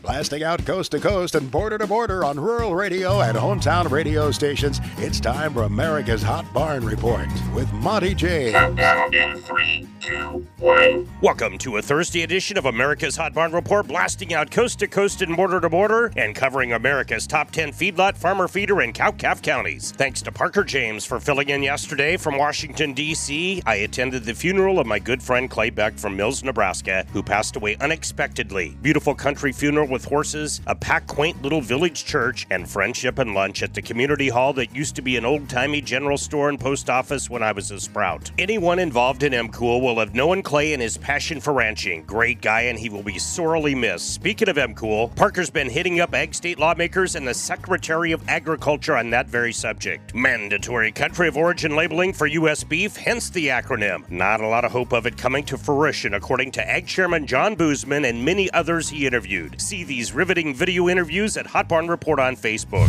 Blasting out coast to coast and border to border on rural radio and hometown radio stations, it's time for America's Hot Barn Report with Monty James. Countdown in 3, 2, 1. Welcome to a Thursday edition of America's Hot Barn Report, blasting out coast to coast and border to border and covering America's top 10 feedlot, farmer feeder, and cow-calf counties. Thanks to Parker James for filling in yesterday from Washington, D.C. I attended the funeral of my good friend Clay Beck from Mills, Nebraska, who passed away unexpectedly. Beautiful country funeral with horses, a packed, quaint little village church, and friendship and lunch at the community hall that used to be an old-timey general store and post office when I was a sprout. Anyone involved in MCool will have known Clay and his passion for ranching. Great guy, and he will be sorely missed. Speaking of MCool, Parker's been hitting up ag state lawmakers and the Secretary of Agriculture on that very subject. Mandatory country of origin labeling for U.S. beef, hence the acronym. Not a lot of hope of it coming to fruition, according to Ag Chairman John Boozman and many others he interviewed. See these riveting video interviews at Hot Barn Report on Facebook.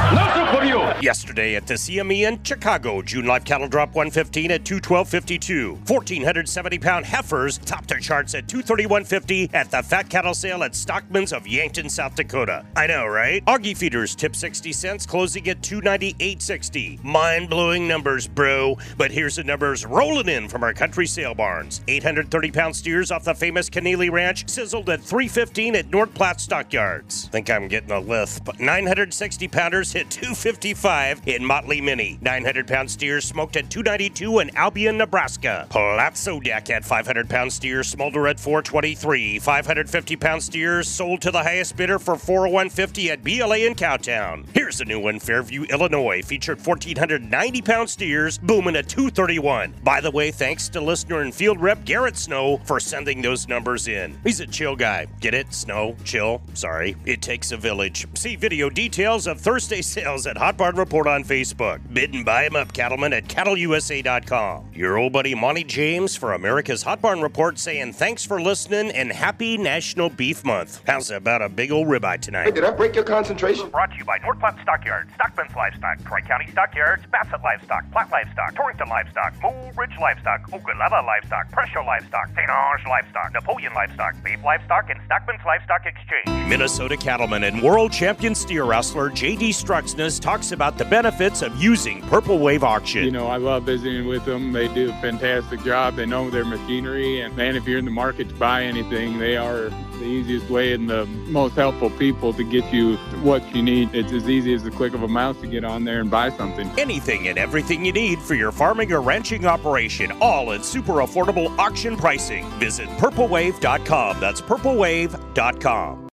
Yesterday at the CME in Chicago, June live cattle drop 115 at 212.52. 1,470-pound heifers topped their charts at 231.50 at the fat cattle sale at Stockman's of Yankton, South Dakota. I know, right? Augie feeders tip 60 cents, closing at 298.60. Mind-blowing numbers, bro. But here's the numbers rolling in from our country sale barns. 830-pound steers off the famous Keneally Ranch sizzled at 315 at North Platte Stockyards. Think I'm getting a lift, but 960-pounders hit 255 in Motley Mini. 900-pound steers smoked at 292 in Albion, Nebraska. Palazzo Deck had 500-pound steers smolder at 423. 550-pound steers sold to the highest bidder for $401.50 at BLA in Cowtown. Here's a new one. Fairview, Illinois featured 1,490-pound steers booming at 231. By the way, thanks to listener and field rep Garrett Snow for sending those numbers in. He's a chill guy. Get it? Snow? Chill? Sorry. It takes a village. See video details of Thursday sales at Hot Barn Report on Facebook. Bid and buy 'em up, cattlemen, at cattleusa.com. Your old buddy Monty James for America's Hot Barn Report saying thanks for listening and happy National Beef Month. How's about a big old ribeye tonight? Hey, did I break your concentration? Brought to you by North Platte Stockyards, Stockman's Livestock, Tri-County Stockyards, Bassett Livestock, Platte Livestock, Torrington Livestock, Mole Ridge Livestock, Ogallala Livestock, Presho Livestock, St. Ange Livestock, Napoleon Livestock, Beef Livestock, and Stockman's Livestock Exchange. Minnesota cattleman and world champion steer wrestler J.D. Struxness talks about the benefits of using Purple Wave Auction. You know, I love visiting with them. They do a fantastic job. They know their machinery. And, man, if you're in the market to buy anything, they are the easiest way and the most helpful people to get you what you need. It's as easy as the click of a mouse to get on there and buy something. Anything and everything you need for your farming or ranching operation, all at super affordable auction pricing. Visit purplewave.com. That's purplewave.com.